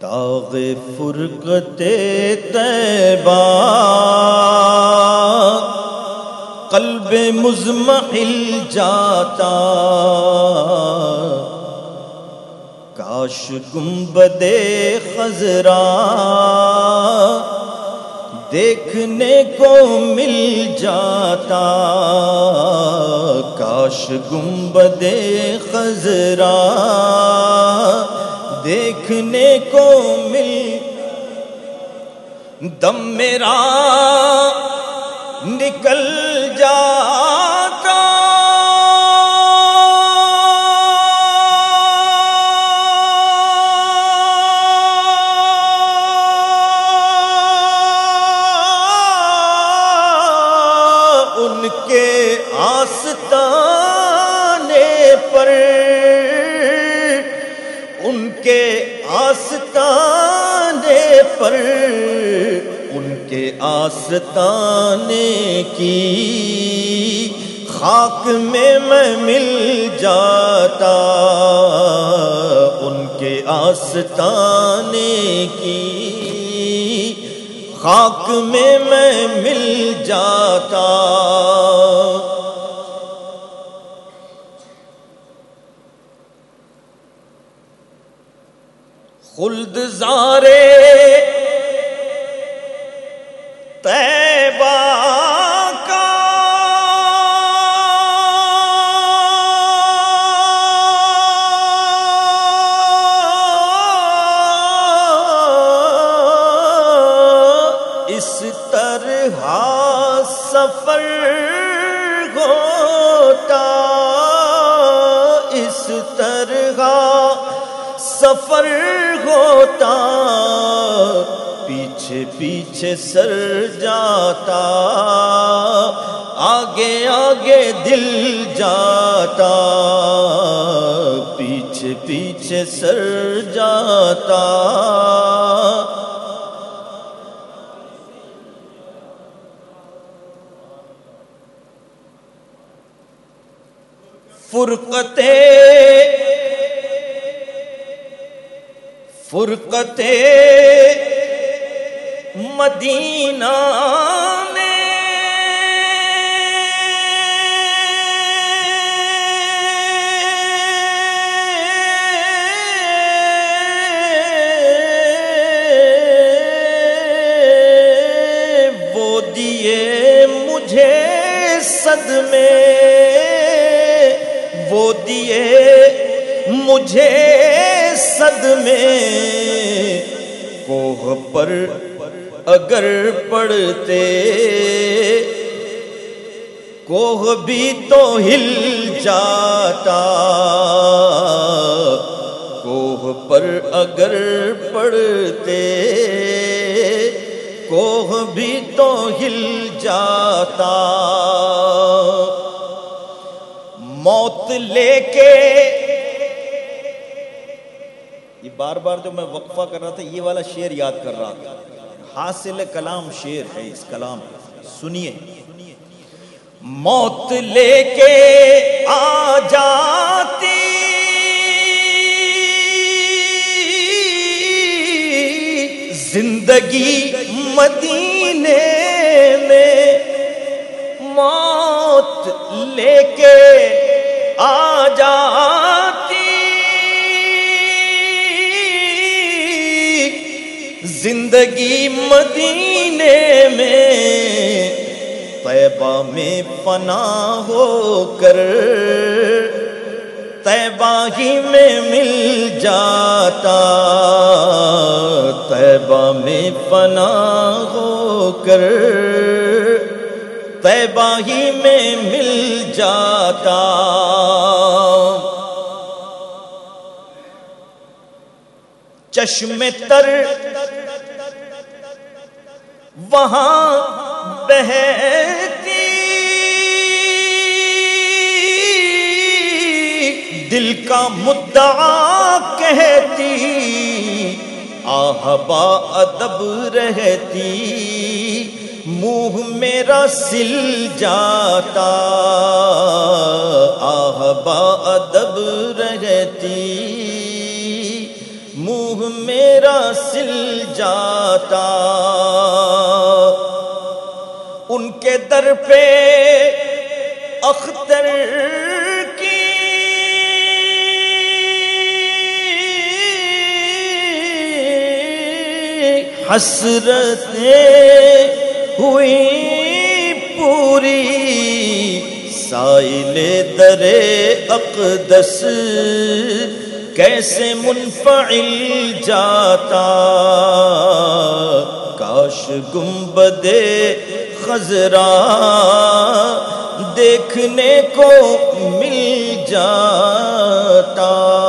داغ فرقت طیبہ قلب مزمحل جاتا، کاش گنبد خضرا دیکھنے کو مل جاتا، کاش گنبد خضرا دیکھنے کو مل، دم میرا نکل جاتا، ان کے آستانے پر، ان کے آستانے پر، ان کے آستانے کی خاک میں مل جاتا، ان کے آستانے کی خاک میں مل جاتا۔ خلد زارے طیبہ کا اس طرح سفر ہوتا، اس طرح سفر ہوتا، پیچھے پیچھے سر جاتا، آگے آگے دل جاتا، پیچھے پیچھے سر جاتا۔ فرقت مدینہ میں وہ دیے مجھے صدمے، وہ دیے مجھے صدمے، کوہ پر اگر پڑتے کوہ بھی تو ہل جاتا، کوہ پر اگر پڑتے کوہ بھی تو ہل جاتا۔ موت لے کے، یہ بار بار جو میں وقفہ کر رہا تھا یہ والا شعر یاد کر رہا تھا، حاصل کلام شعر ہے اس کلام، سنیے۔ موت لے کے آ جاتی زندگی مدینے میں، موت لے کے آ جاتی زندگی مدینے میں، طیبہ میں فنا ہو کر طیبہ ہی میں مل جاتا، طیبہ میں فنا ہو کر طیبہ ہی میں مل جاتا۔ چشم تر وہاں بہتی، دل کا مدعا کہتی، آہ با ادب رہتی، منہ میرا سل جاتا، آہ با ادب رہتی، منہ میرا سل جاتا، ان کے در پہ اختر کی حسرتیں ہوئی پوری، سائل در اقدس کیسے منفعل جاتا، کاش گنبد خضرا دیکھنے کو مل جاتا۔